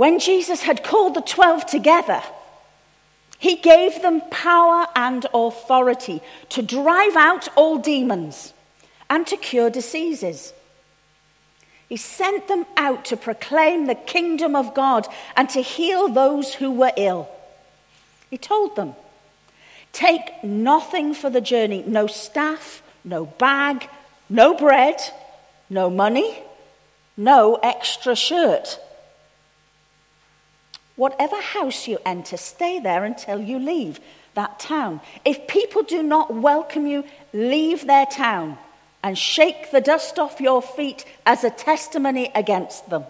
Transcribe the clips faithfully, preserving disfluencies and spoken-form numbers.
When Jesus had called the twelve together, he gave them power and authority to drive out all demons and to cure diseases. He sent them out to proclaim the kingdom of God and to heal those who were ill. He told them, "Take nothing for the journey, no staff, no bag, no bread, no money, no extra shirt. Whatever house you enter, stay there until you leave that town. If people do not welcome you, leave their town and shake the dust off your feet as a testimony against them."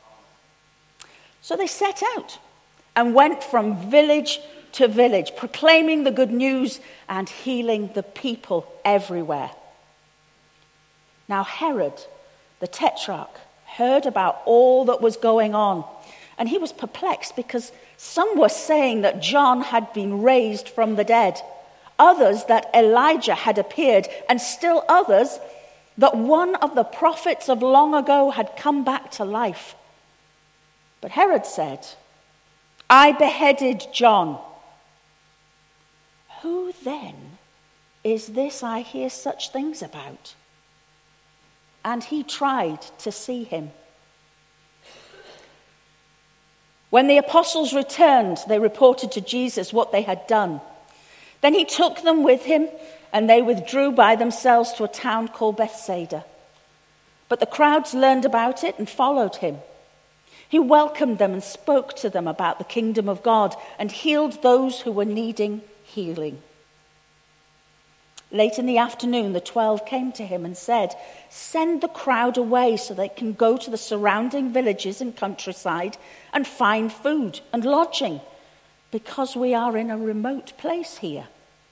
So they set out and went from village to village, proclaiming the good news and healing the people everywhere. Now Herod, the tetrarch, heard about all that was going on, and he was perplexed because some were saying that John had been raised from the dead, others that Elijah had appeared, and still others that one of the prophets of long ago had come back to life. But Herod said, "I beheaded John. Who then is this I hear such things about?" And he tried to see him. When the apostles returned, they reported to Jesus what they had done. Then he took them with him, and they withdrew by themselves to a town called Bethsaida. But the crowds learned about it and followed him. He welcomed them and spoke to them about the kingdom of God and healed those who were needing healing. Late in the afternoon, the twelve came to him and said, "Send the crowd away so they can go to the surrounding villages and countryside and find food and lodging, because we are in a remote place here."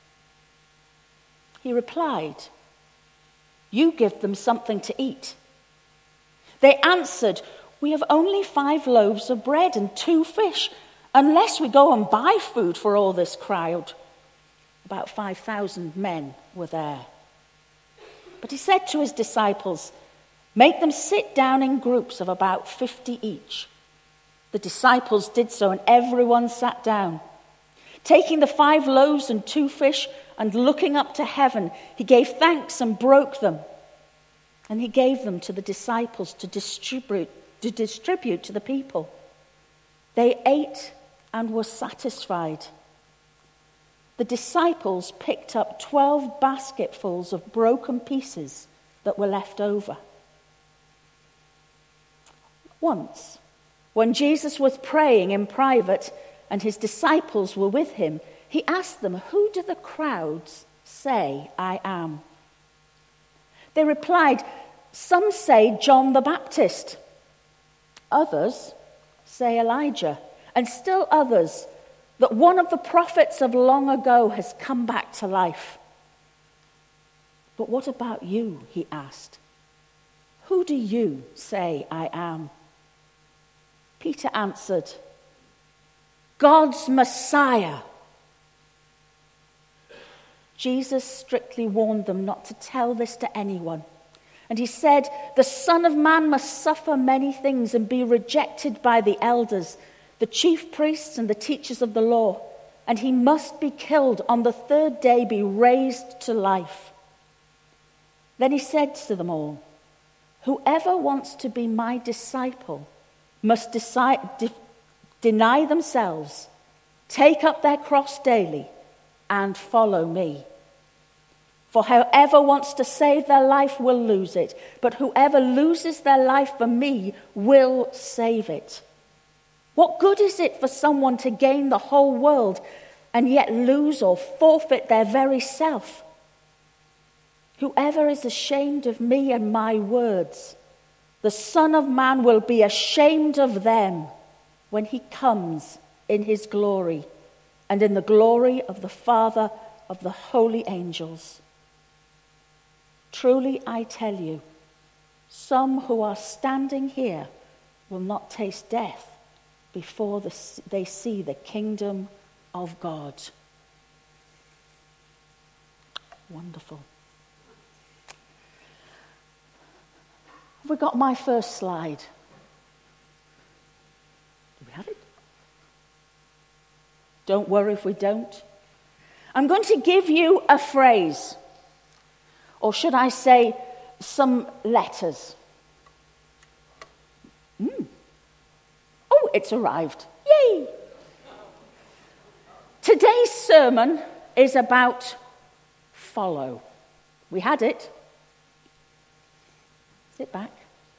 He replied, "You give them something to eat." They answered, "We have only five loaves of bread and two fish, unless we go and buy food for all this crowd." About five thousand men were there. But he said to his disciples, "Make them sit down in groups of about fifty each." The disciples did so, and everyone sat down. Taking the five loaves and two fish, and looking up to heaven, he gave thanks and broke them. And he gave them to the disciples to distribute, to distribute to the people. They ate and were satisfied. The disciples picked up twelve basketfuls of broken pieces that were left over. Once, when Jesus was praying in private and his disciples were with him, he asked them, "Who do the crowds say I am?" They replied, "Some say John the Baptist. Others say Elijah, and still others that one of the prophets of long ago has come back to life." "But what about you?" he asked. "Who do you say I am?" Peter answered, "God's Messiah." Jesus strictly warned them not to tell this to anyone. And he said, "The Son of Man must suffer many things and be rejected by the elders, the chief priests and the teachers of the law, and he must be killed, on the third day be raised to life." Then he said to them all, "Whoever wants to be my disciple must decide, de- deny themselves, take up their cross daily, and follow me. For whoever wants to save their life will lose it, but whoever loses their life for me will save it. What good is it for someone to gain the whole world and yet lose or forfeit their very self? Whoever is ashamed of me and my words, the Son of Man will be ashamed of them when he comes in his glory and in the glory of the Father of the holy angels. Truly I tell you, some who are standing here will not taste death before the, they see the kingdom of God." Wonderful. Have we got my first slide? Do we Don't worry if we don't. I'm going to give you a phrase, or should I say, some letters. Mm. Oh, it's arrived. Yay! Today's sermon is about follow. We had it. Sit back.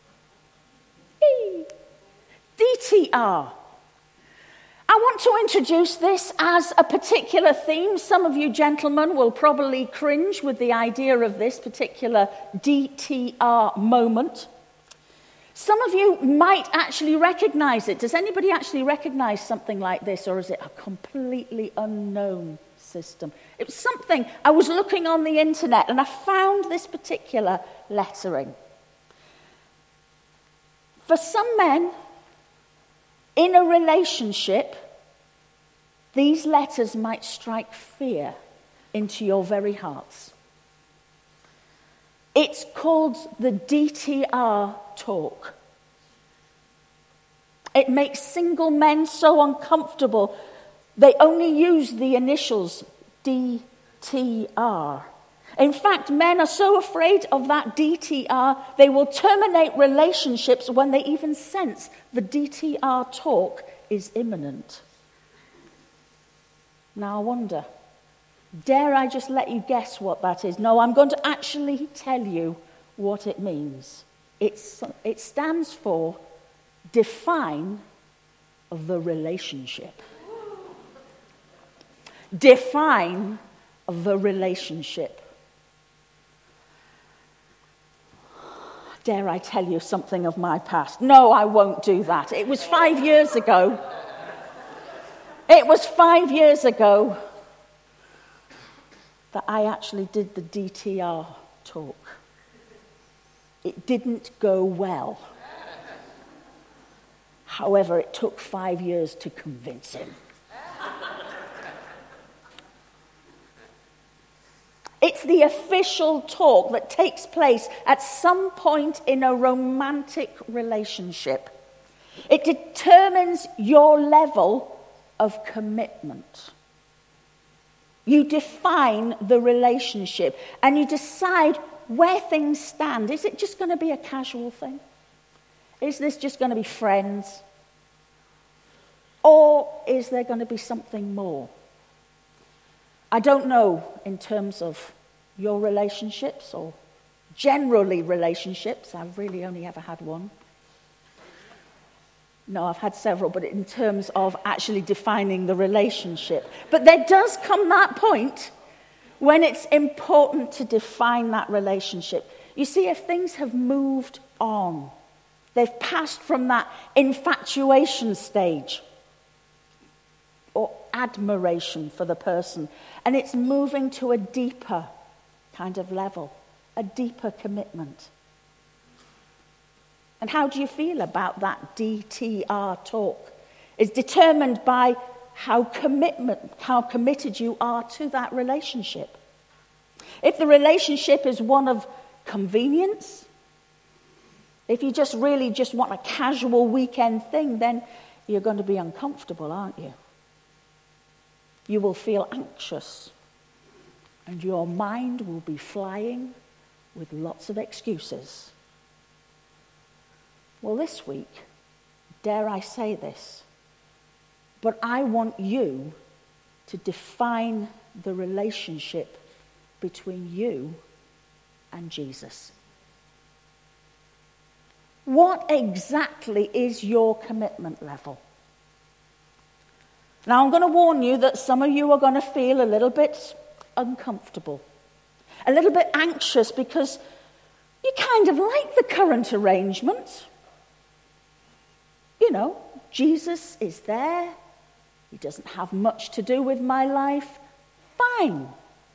Yay! D T R. I want to introduce this as a particular theme. Some of you gentlemen will probably cringe with the idea of this particular D T R moment. Some of you might actually recognize it. Does anybody actually recognize something like this, or is it a completely unknown system? It was something, I was looking on the internet and I found this particular lettering. For some men, in a relationship, these letters might strike fear into your very hearts. It's called the D T R talk. It makes single men so uncomfortable, they only use the initials D T R. In fact, men are so afraid of that D T R, they will terminate relationships when they even sense the D T R talk is imminent. Now I wonder, dare I just let you guess what that is? No, I'm going to actually tell you what it means. It's, it stands for define the relationship. Define the relationship. Dare I tell you something of my past? No, I won't do that. It was five years ago. It was five years ago that I actually did the D T R talk. It didn't go well. However, it took five years to convince him. It's the official talk that takes place at some point in a romantic relationship. It determines your level of commitment. You define the relationship and you decide where things stand. Is it just going to be a casual thing? Is this just going to be friends? Or is there going to be something more? I don't know in terms of your relationships or generally relationships. I've really only ever had one. No, I've had several, but in terms of actually defining the relationship. But there does come that point when it's important to define that relationship. You see, if things have moved on, they've passed from that infatuation stage or admiration for the person, and it's moving to a deeper kind of level, a deeper commitment. And how do you feel about that D T R talk? It's determined by how commitment, how committed you are to that relationship. If the relationship is one of convenience, if you just really just want a casual weekend thing, then you're going to be uncomfortable, aren't you? You will feel anxious, and your mind will be flying with lots of excuses. Well, this week, dare I say this, but I want you to define the relationship between you and Jesus. What exactly is your commitment level? Now, I'm going to warn you that some of you are going to feel a little bit uncomfortable, a little bit anxious, because you kind of like the current arrangement. You know, Jesus is there. He doesn't have much to do with my life. Fine.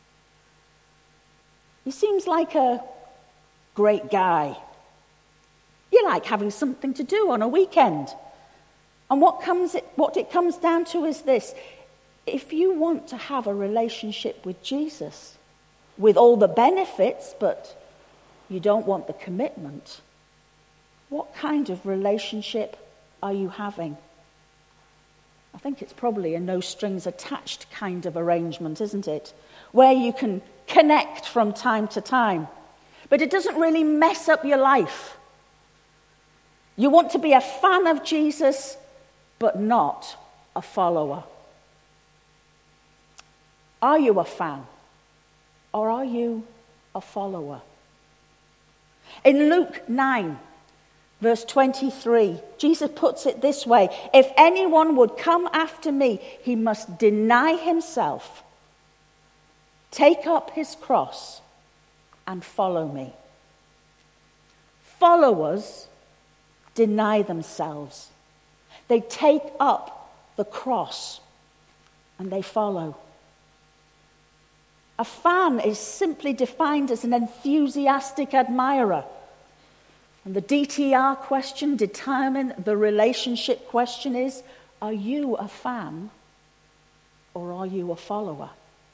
He seems like a great guy. You like having something to do on a weekend. And what comes it, what it comes down to is this. If you want to have a relationship with Jesus, with all the benefits, but you don't want the commitment, what kind of relationship are you having? I think it's probably a no strings attached kind of arrangement, isn't it? Where you can connect from time to time. But it doesn't really mess up your life. You want to be a fan of Jesus, but not a follower. Are you a fan? Or are you a follower? In Luke nine, verse twenty-three, Jesus puts it this way: if anyone would come after me, he must deny himself, take up his cross, and follow me. Followers deny themselves. They take up the cross and they follow. A fan is simply defined as an enthusiastic admirer. And the D T R question, determine the relationship question, is, are you a fan or are you a follower?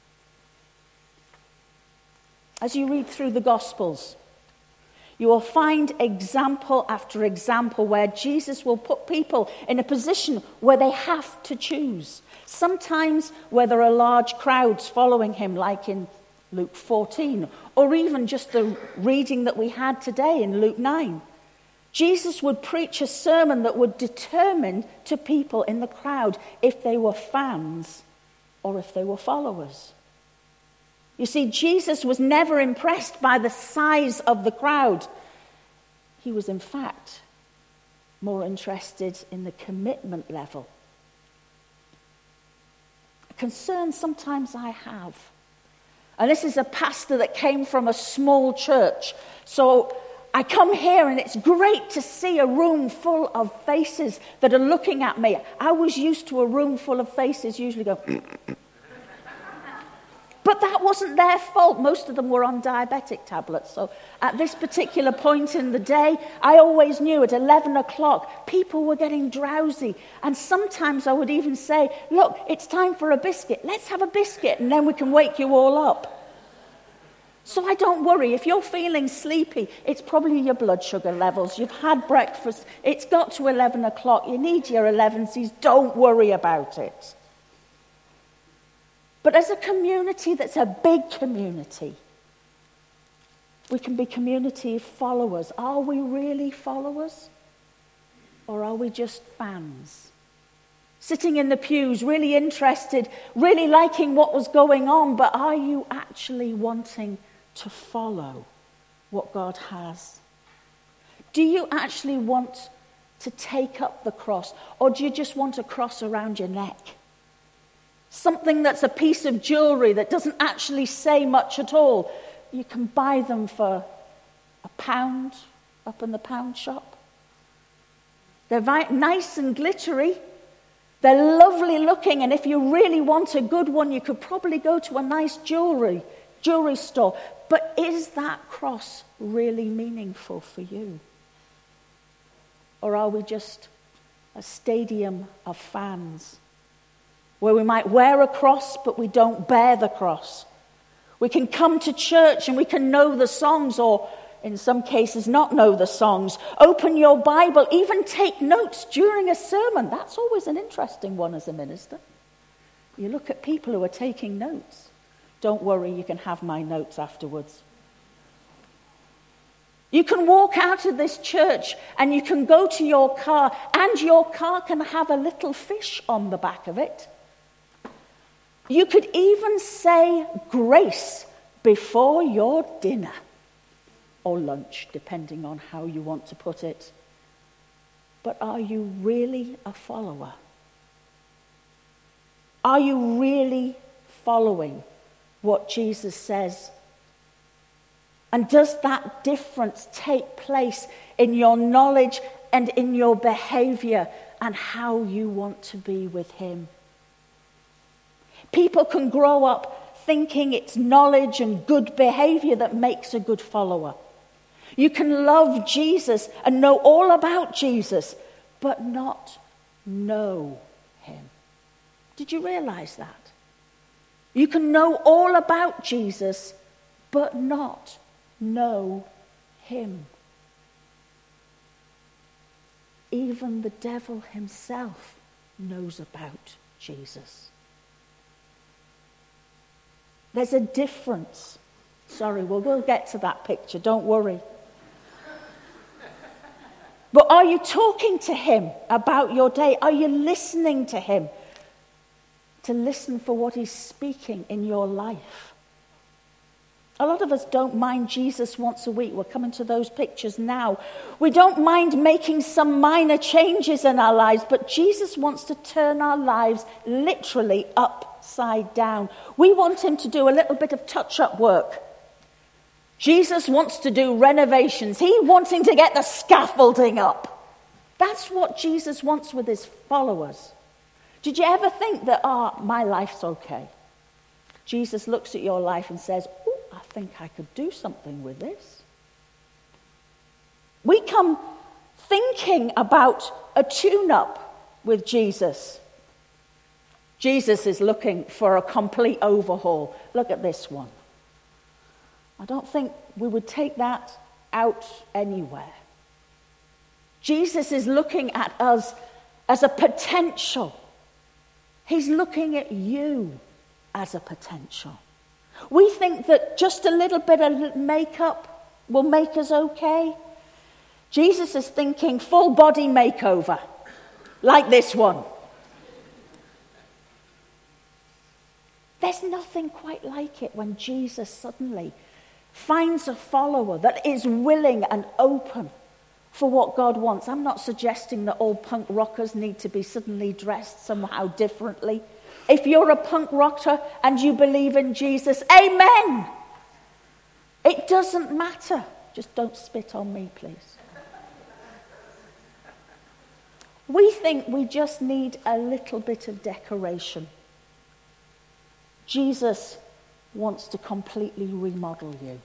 As you read through the Gospels, you will find example after example where Jesus will put people in a position where they have to choose. Sometimes where there are large crowds following him, like in Luke fourteen, or even just the reading that we had today in Luke nine. Jesus would preach a sermon that would determine to people in the crowd if they were fans or if they were followers. You see, Jesus was never impressed by the size of the crowd. He was, in fact, more interested in the commitment level. A concern sometimes I have, and this is a pastor that came from a small church, so I come here and it's great to see a room full of faces that are looking at me. I was used to a room full of faces usually go... But that wasn't their fault. Most of them were on diabetic tablets. So at this particular point in the day, I always knew at eleven o'clock, people were getting drowsy. And sometimes I would even say, look, it's time for a biscuit. Let's have a biscuit and then we can wake you all up. So I don't worry. If you're feeling sleepy, it's probably your blood sugar levels. You've had breakfast. It's got to eleven o'clock. You need your elevensies. Don't worry about it. But as a community that's a big community, we can be community followers. Are we really followers? Or are we just fans? Sitting in the pews, really interested, really liking what was going on, but are you actually wanting to follow what God has? Do you actually want to take up the cross? Or do you just want a cross around your neck? Something that's a piece of jewelry that doesn't actually say much at all. You can buy them for a pound up in the pound shop. They're vi- nice and glittery. They're lovely looking, and if you really want a good one, you could probably go to a nice jewelry, jewelry store. But is that cross really meaningful for you? Or are we just a stadium of fans? Where we might wear a cross, but we don't bear the cross. We can come to church and we can know the songs, or in some cases not know the songs. Open your Bible, even take notes during a sermon. That's always an interesting one as a minister. You look at people who are taking notes. Don't worry, you can have my notes afterwards. You can walk out of this church and you can go to your car, and your car can have a little fish on the back of it. You could even say grace before your dinner or lunch, depending on how you want to put it. But are you really a follower? Are you really following what Jesus says? And does that difference take place in your knowledge and in your behavior and how you want to be with him? People can grow up thinking it's knowledge and good behavior that makes a good follower. You can love Jesus and know all about Jesus, but not know him. Did you realize that? You can know all about Jesus, but not know him. Even the devil himself knows about Jesus. There's a difference. Sorry, well, we'll get to that picture, don't worry. But are you talking to him about your day? Are you listening to him? To listen for what he's speaking in your life. A lot of us don't mind Jesus once a week. We're coming to those pictures now. We don't mind making some minor changes in our lives, but Jesus wants to turn our lives literally upside down. We want him to do a little bit of touch-up work. Jesus wants to do renovations. He's wanting to get the scaffolding up. That's what Jesus wants with his followers. Did you ever think that, ah, oh, my life's okay? Jesus looks at your life and says, oh, I think I could do something with this. We come thinking about a tune-up with Jesus. Jesus is looking for a complete overhaul. Look at this one. I don't think we would take that out anywhere. Jesus is looking at us as a potential. He's looking at you as a potential. We think that just a little bit of makeup will make us okay. Jesus is thinking full body makeover, like this one. There's nothing quite like it when Jesus suddenly finds a follower that is willing and open for what God wants. I'm not suggesting that all punk rockers need to be suddenly dressed somehow differently. If you're a punk rocker and you believe in Jesus, amen. It doesn't matter. Just don't spit on me, please. We think we just need a little bit of decoration. Jesus wants to completely remodel you.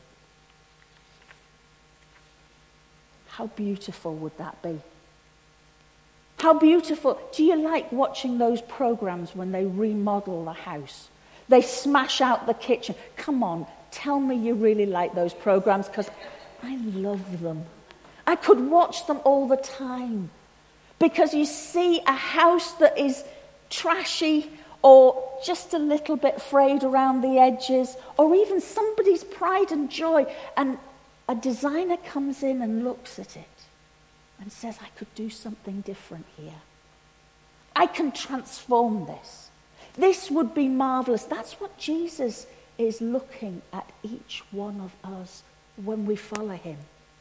How beautiful would that be? How beautiful. Do you like watching those programs when they remodel the house? They smash out the kitchen. Come on, tell me you really like those programs, because I love them. I could watch them all the time. Because you see a house that is trashy or just a little bit frayed around the edges, or even somebody's pride and joy, and a designer comes in and looks at it and says, I could do something different here. I can transform this. This would be marvelous. That's what Jesus is looking at each one of us when we follow him.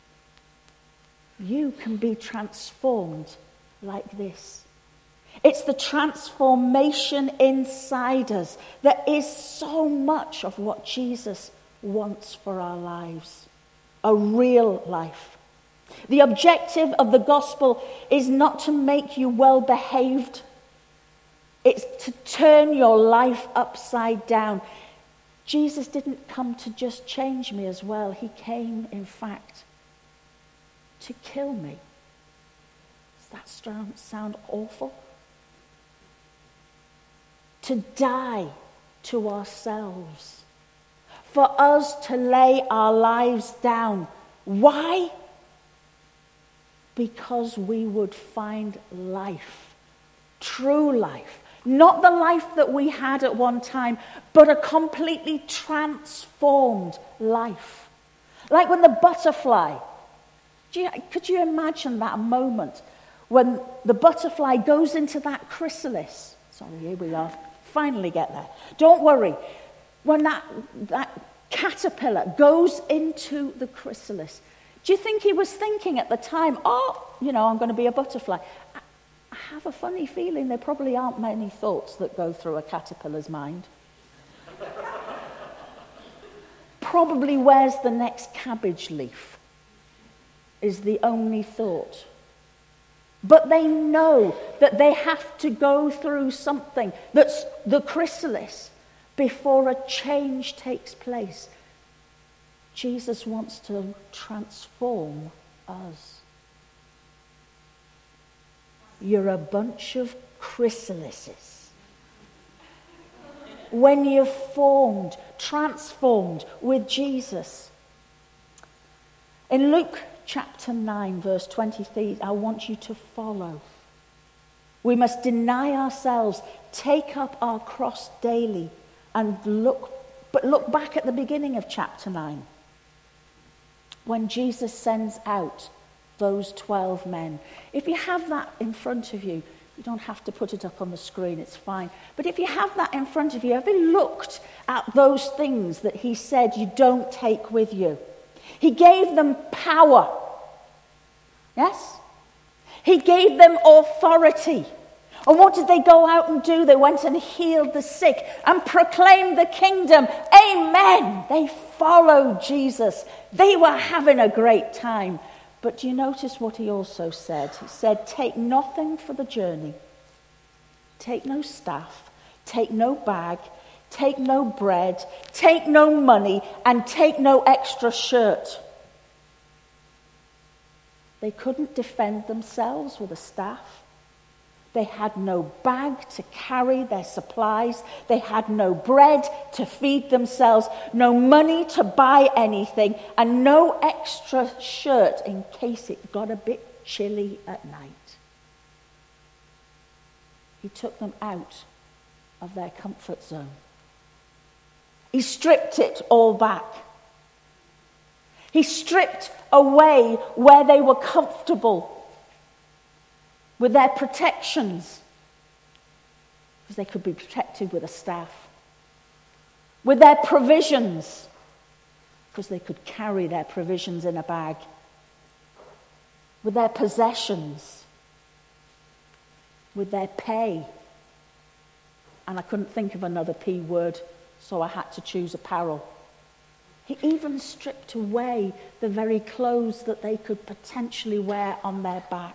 You can be transformed like this. It's the transformation inside us that is so much of what Jesus wants for our lives. A real life. The objective of the gospel is not to make you well behaved. It's to turn your life upside down. Jesus didn't come to just change me as well. He came, in fact, to kill me. Does that sound, sound awful? To die to ourselves. For us to lay our lives down. Why? Because we would find life. True life. Not the life that we had at one time, but a completely transformed life. Like when the butterfly, do you, could you imagine that moment when the butterfly goes into that chrysalis? Sorry, here we are. Finally get there. Don't worry. When that, that caterpillar goes into the chrysalis, do you think he was thinking at the time, oh, you know, I'm going to be a butterfly? I, I have a funny feeling there probably aren't many thoughts that go through a caterpillar's mind. Probably where's the next cabbage leaf is the only thought. But they know that they have to go through something that's the chrysalis before a change takes place. Jesus wants to transform us. You're a bunch of chrysalises. When you're formed, transformed with Jesus. In Luke chapter nine, verse twenty-three, I want you to follow. We must deny ourselves, take up our cross daily, and look, but look back at the beginning of chapter nine, when Jesus sends out those twelve men. If you have that in front of you, you don't have to put it up on the screen, it's fine. But if you have that in front of you, have you looked at those things that he said you don't take with you? He gave them power. Yes? He gave them authority. And what did they go out and do? They went and healed the sick and proclaimed the kingdom. Amen. They followed Jesus. They were having a great time. But do you notice what he also said? He said, take nothing for the journey. Take no staff. Take no bag. Take no bread. Take no money. And take no extra shirt. They couldn't defend themselves with a staff. They had no bag to carry their supplies. They had no bread to feed themselves, no money to buy anything, and no extra shirt in case it got a bit chilly at night. He took them out of their comfort zone. He stripped it all back. He stripped away where they were comfortable with their protections, because they could be protected with a staff, with their provisions, because they could carry their provisions in a bag, with their possessions, with their pay. And I couldn't think of another P word, so I had to choose apparel. He even stripped away the very clothes that they could potentially wear on their back.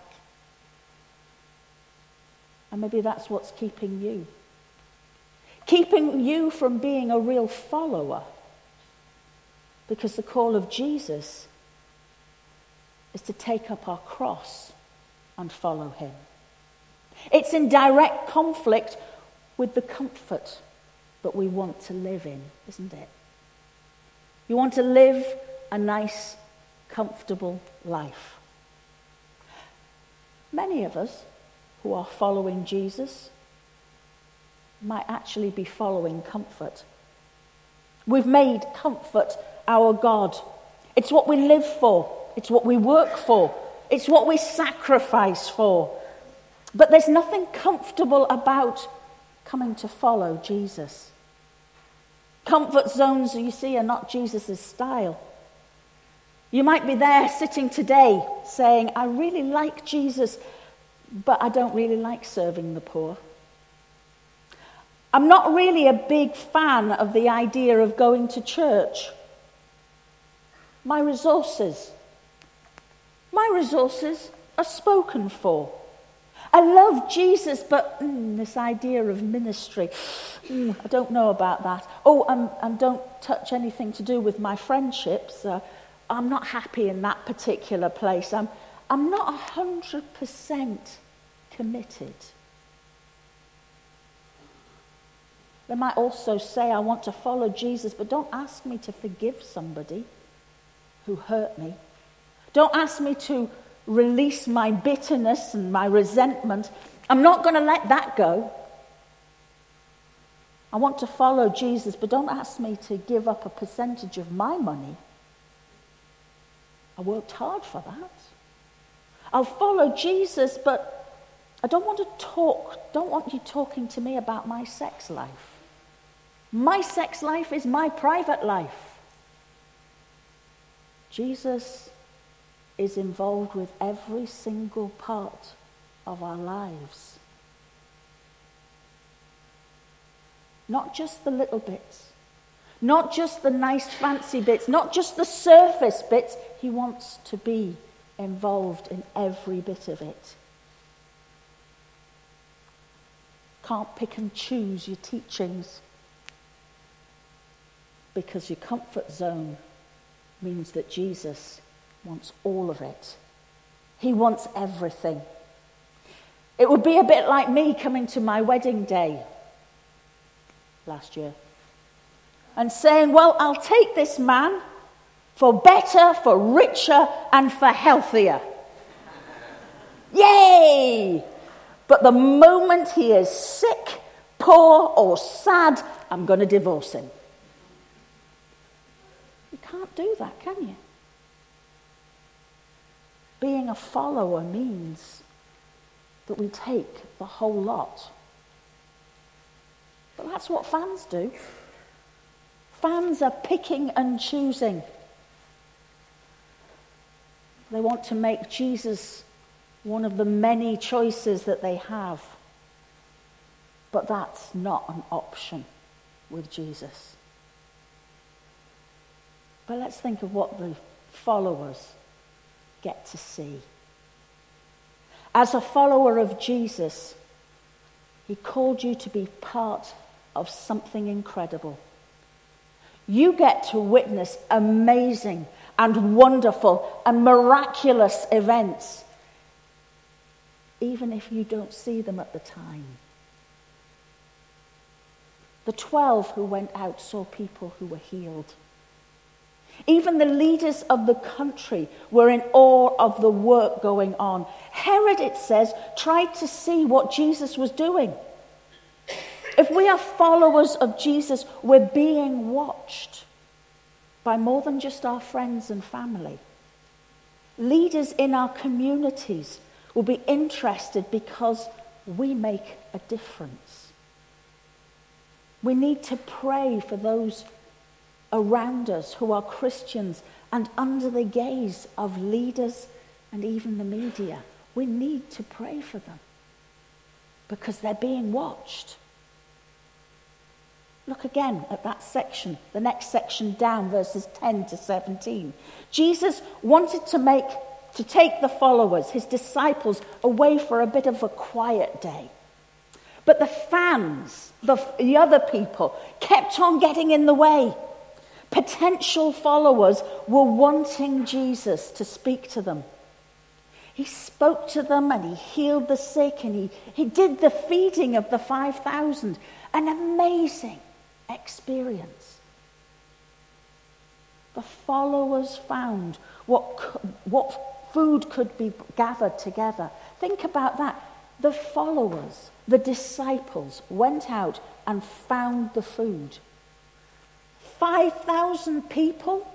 And maybe that's what's keeping you. Keeping you from being a real follower. Because the call of Jesus is to take up our cross and follow him. It's in direct conflict with the comfort that we want to live in, isn't it? You want to live a nice, comfortable life. Many of us who are following Jesus might actually be following comfort. We've made comfort our God. It's what we live for. It's what we work for. It's what we sacrifice for. But there's nothing comfortable about coming to follow Jesus. Comfort zones, you see, are not Jesus' style. You might be there sitting today saying, I really like Jesus, but I don't really like serving the poor. I'm not really a big fan of the idea of going to church. My resources, my resources are spoken for. I love Jesus, but mm, this idea of ministry, mm, I don't know about that. Oh, um, and don't touch anything to do with my friendships. Uh, I'm not happy in that particular place. I'm, I'm not one hundred percent committed. They might also say, I want to follow Jesus, but don't ask me to forgive somebody who hurt me. Don't ask me to release my bitterness and my resentment. I'm not going to let that go. I want to follow Jesus, but don't ask me to give up a percentage of my money. I worked hard for that. I'll follow Jesus, but I don't want to talk, don't want you talking to me about my sex life. My sex life is my private life. Jesus is involved with every single part of our lives. Not just the little bits, not just the nice fancy bits, not just the surface bits. He wants to be involved in every bit of it. Can't pick and choose your teachings, because your comfort zone means that Jesus wants all of it. He wants everything. It would be a bit like me coming to my wedding day last year and saying, well, I'll take this man for better, for richer, and for healthier. Yay! But the moment he is sick, poor, or sad, I'm going to divorce him. You can't do that, can you? Being a follower means that we take the whole lot. But that's what fans do. Fans are picking and choosing. They want to make Jesus one of the many choices that they have. But that's not an option with Jesus. But let's think of what the followers get to see. As a follower of Jesus, he called you to be part of something incredible. You get to witness amazing and wonderful and miraculous events, even if you don't see them at the time. The twelve who went out saw people who were healed. Even the leaders of the country were in awe of the work going on. Herod, it says, tried to see what Jesus was doing. If we are followers of Jesus, we're being watched by more than just our friends and family. Leaders in our communities will be interested because we make a difference. We need to pray for those around us who are Christians and under the gaze of leaders and even the media. We need to pray for them because they're being watched. Look again at that section, the next section down, verses ten to seventeen. Jesus wanted to make, to take the followers, his disciples, away for a bit of a quiet day. But the fans, the, the other people, kept on getting in the way. Potential followers were wanting Jesus to speak to them. He spoke to them and he healed the sick and he, he did the feeding of the five thousand. An amazing experience. The followers found what, what food could be gathered together. Think about that. The followers, the disciples, went out and found the food. five thousand people,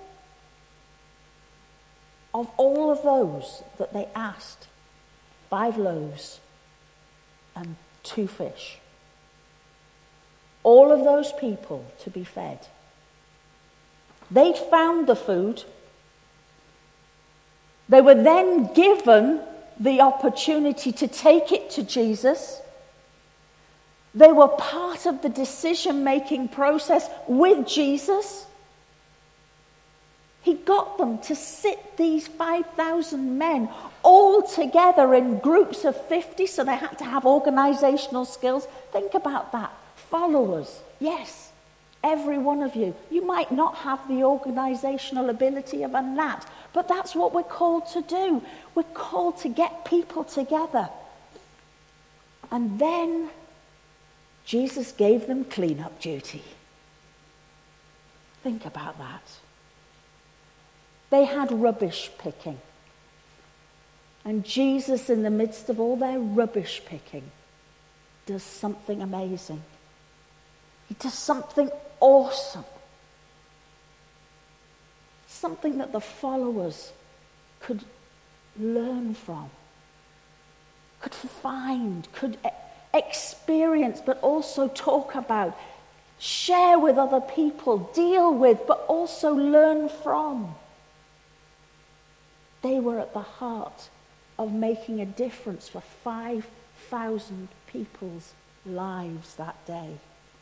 of all of those that they asked, five loaves and two fish. All of those people to be fed. They'd found the food. They were then given the opportunity to take it to Jesus. They were part of the decision-making process with Jesus. He got them to sit these five thousand men all together in groups of fifty, so they had to have organizational skills. Think about that. Followers, yes, every one of you. You might not have the organizational ability of a gnat, but that's what we're called to do. We're called to get people together. And then Jesus gave them cleanup duty. Think about that. They had rubbish picking. And Jesus, in the midst of all their rubbish picking, does something amazing. He does something awesome. Something that the followers could learn from, could find, could experience, but also talk about, share with other people, deal with, but also learn from. They were at the heart of making a difference for five thousand people's lives that day.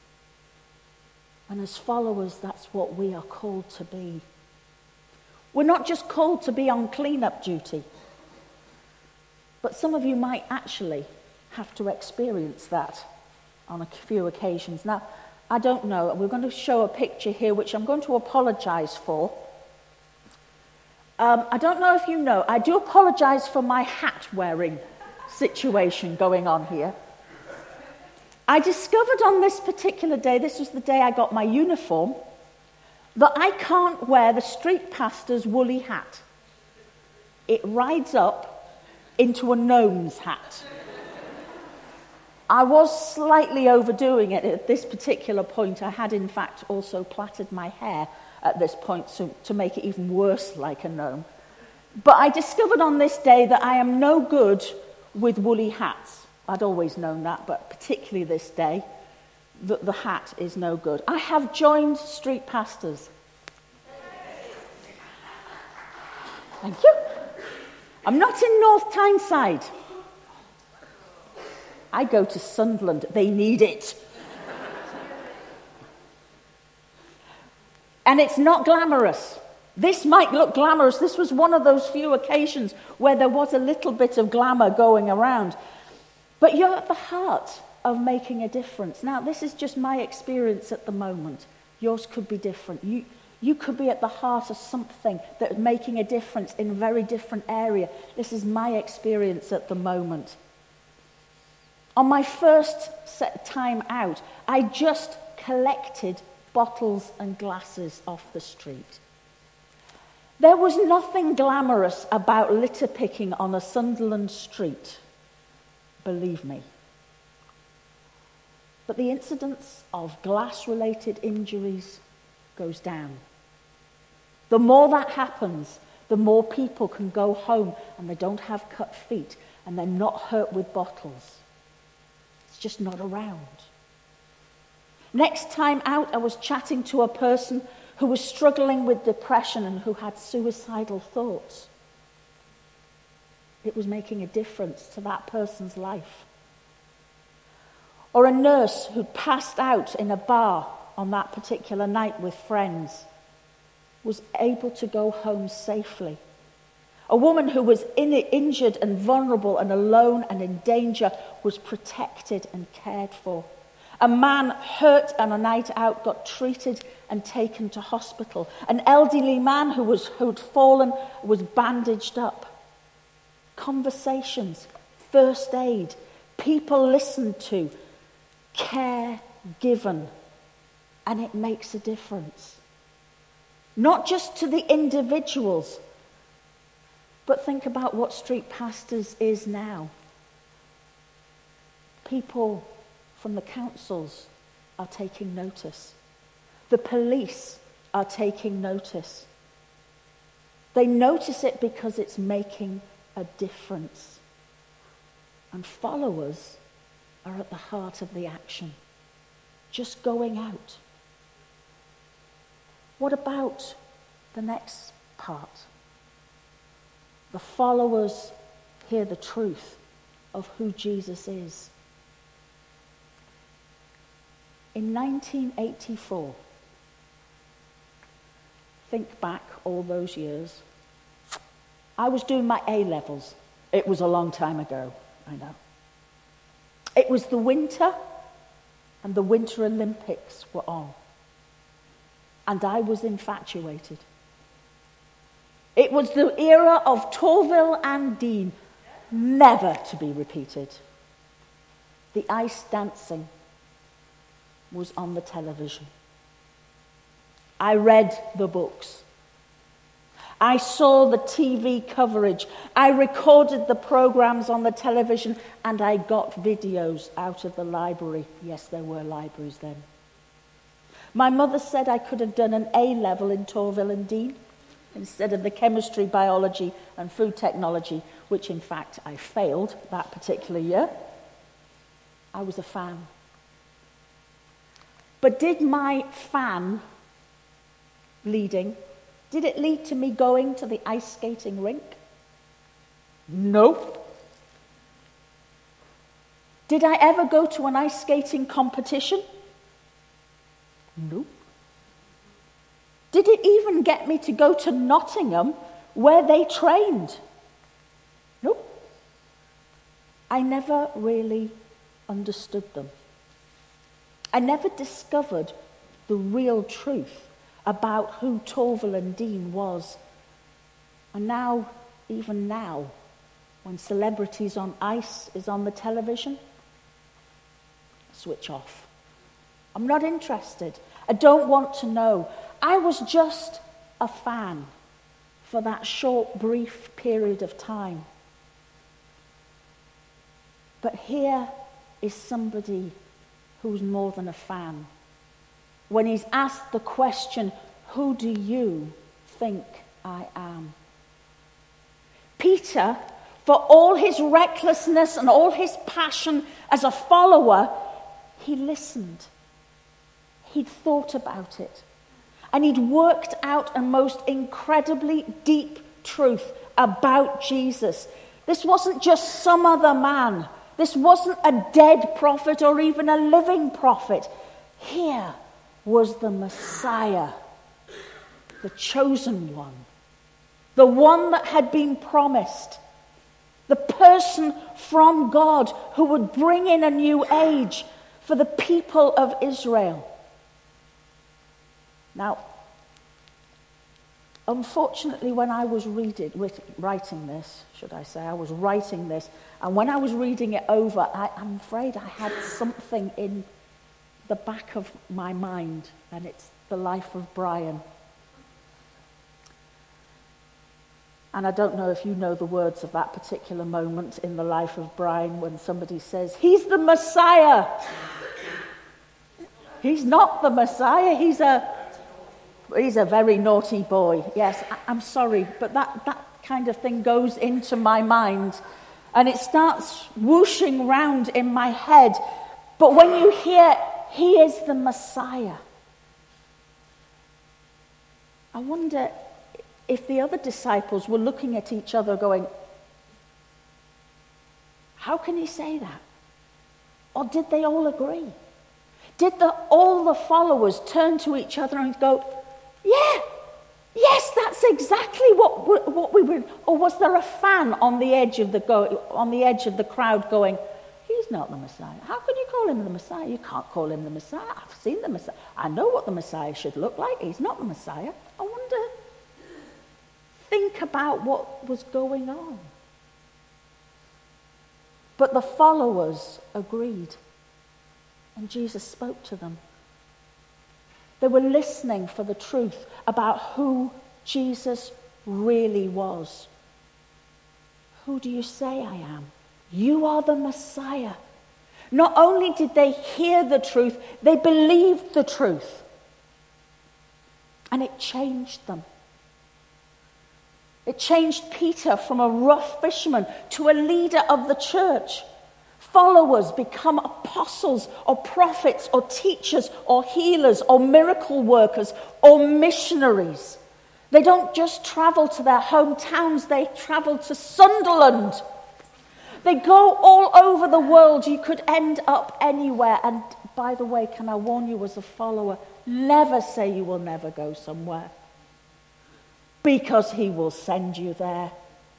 And as followers, that's what we are called to be. We're not just called to be on cleanup duty, but some of you might actually have to experience that on a few occasions. Now, I don't know. We're going to show a picture here, which I'm going to apologize for. Um, I don't know if you know, I do apologize for my hat-wearing situation going on here. I discovered on this particular day, this was the day I got my uniform, that I can't wear the street pastor's woolly hat. It rides up into a gnome's hat. I was slightly overdoing it at this particular point. I had, in fact, also plaited my hair at this point to, to make it even worse like a gnome. But I discovered on this day that I am no good with woolly hats. I'd always known that, but particularly this day, that the hat is no good. I have joined Street Pastors. Thank you. I'm not in North Tyneside. I go to Sunderland. They need it. And it's not glamorous. This might look glamorous. This was one of those few occasions where there was a little bit of glamour going around. But you're at the heart of making a difference. Now, this is just my experience at the moment. Yours could be different. You, you could be at the heart of something that is making a difference in a very different area. This is my experience at the moment. On my first set time out, I just collected bottles and glasses off the street. There was nothing glamorous about litter picking on a Sunderland street, believe me. But the incidence of glass-related injuries goes down. The more that happens, the more people can go home and they don't have cut feet and they're not hurt with bottles. It's just not around. Next time out, I was chatting to a person who was struggling with depression and who had suicidal thoughts. It was making a difference to that person's life. Or a nurse who'd passed out in a bar on that particular night with friends was able to go home safely. A woman who was in injured and vulnerable and alone and in danger was protected and cared for. A man hurt on a night out got treated and taken to hospital. An elderly man who was who'd fallen was bandaged up. Conversations, first aid, people listened to, care given, and it makes a difference. Not just to the individuals, but think about what Street Pastors is now. People from the councils are taking notice. The police are taking notice. They notice it because it's making a difference. And followers are at the heart of the action. Just going out. What about the next part? The followers hear the truth of who Jesus is. In nineteen eighty-four, think back all those years, I was doing my A-levels. It was a long time ago, I know. It was the winter, and the Winter Olympics were on. And I was infatuated. It was the era of Torvill and Dean, never to be repeated. The ice dancing was on the television. I read the books. I saw the T V coverage. I recorded the programs on the television, and I got videos out of the library. Yes, there were libraries then. My mother said I could have done an A-level in Torvill and Dean instead of the chemistry, biology, and food technology, which in fact I failed that particular year. I was a fan. But did my fan leading, did it lead to me going to the ice skating rink? No. Did I ever go to an ice skating competition? No. Did it even get me to go to Nottingham where they trained? No. I never really understood them. I never discovered the real truth about who Torvill and Dean was. And now, even now, when Celebrities on Ice is on the television, switch off. I'm not interested. I don't want to know. I was just a fan for that short, brief period of time. But here is somebody who's more than a fan. When he's asked the question, who do you think I am? Peter, for all his recklessness and all his passion as a follower, he listened. He'd thought about it. And he'd worked out a most incredibly deep truth about Jesus. This wasn't just some other man. This wasn't a dead prophet or even a living prophet. Here was the Messiah, the chosen one, the one that had been promised, the person from God who would bring in a new age for the people of Israel. Now, unfortunately, when I was reading, writing this, should I say, I was writing this, and when I was reading it over, I, I'm afraid I had something in the back of my mind, and it's the life of Brian. And I don't know if you know the words of that particular moment in the life of Brian when somebody says, he's the Messiah. He's not the Messiah, he's a he's a very naughty boy. Yes, I, I'm sorry, but that, that kind of thing goes into my mind, and it starts whooshing round in my head. But when you hear, he is the Messiah, I wonder if the other disciples were looking at each other going, how can he say that? Or did they all agree? Did the, all the followers turn to each other and go, yeah, yes, that's exactly what, what we were. Or was there a fan on the edge of the go, on the edge of the crowd going, he's not the Messiah. How can you call him the Messiah? You can't call him the Messiah. I've seen the Messiah. I know what the Messiah should look like. He's not the Messiah. I wonder, think about what was going on. But the followers agreed, and Jesus spoke to them. They were listening for the truth about who Jesus really was. Who do you say I am? You are the Messiah. Not only did they hear the truth, they believed the truth. And it changed them. It changed Peter from a rough fisherman to a leader of the church. Followers become apostles or prophets or teachers or healers or miracle workers or missionaries. They don't just travel to their hometowns, they travel to Sunderland. They go all over the world. You could end up anywhere. And by the way, can I warn you as a follower, never say you will never go somewhere, because he will send you there.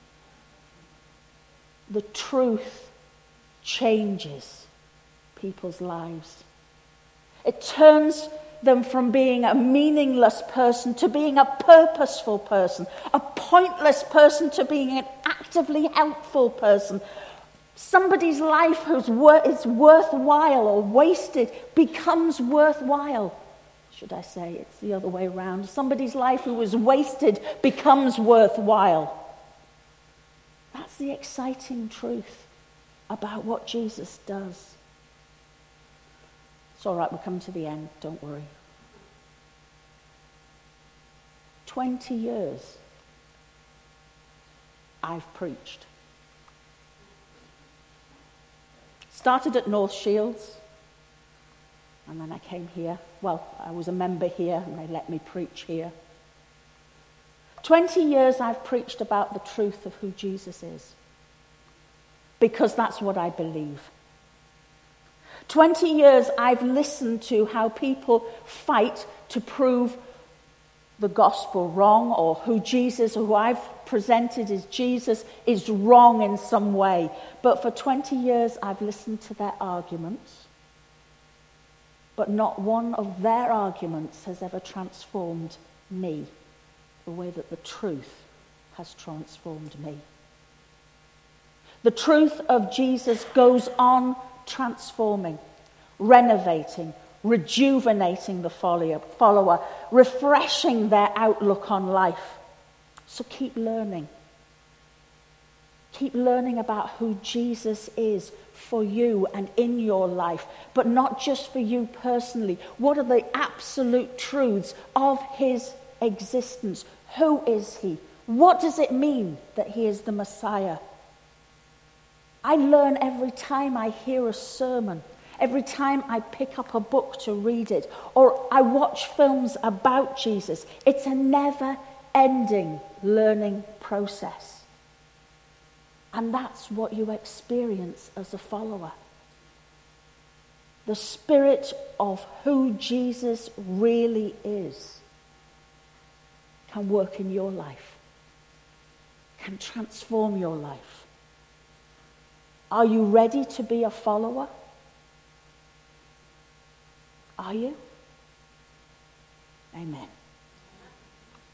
The truth changes people's lives. It turns them from being a meaningless person to being a purposeful person, a pointless person to being an actively helpful person. Somebody's life who's wor- is worthwhile or wasted becomes worthwhile. Should I say it's the other way around? Somebody's life who was wasted becomes worthwhile. That's the exciting truth about what Jesus does. It's all right, we're coming to the end, don't worry. Twenty years I've preached. Started at North Shields, and then I came here. Well, I was a member here, and they let me preach here. Twenty years I've preached about the truth of who Jesus is, because that's what I believe. Twenty years I've listened to how people fight to prove the gospel wrong, or who Jesus, who I've presented as Jesus, is wrong in some way. But for twenty years I've listened to their arguments, but not one of their arguments has ever transformed me the way that the truth has transformed me. The truth of Jesus goes on transforming, renovating, rejuvenating the follower, refreshing their outlook on life. So keep learning. Keep learning about who Jesus is for you and in your life, but not just for you personally. What are the absolute truths of his existence? Who is he? What does it mean that he is the Messiah? I learn every time I hear a sermon, every time I pick up a book to read it, or I watch films about Jesus. It's a never-ending learning process. And that's what you experience as a follower. The spirit of who Jesus really is can work in your life, can transform your life. Are you ready to be a follower? Are you? Amen.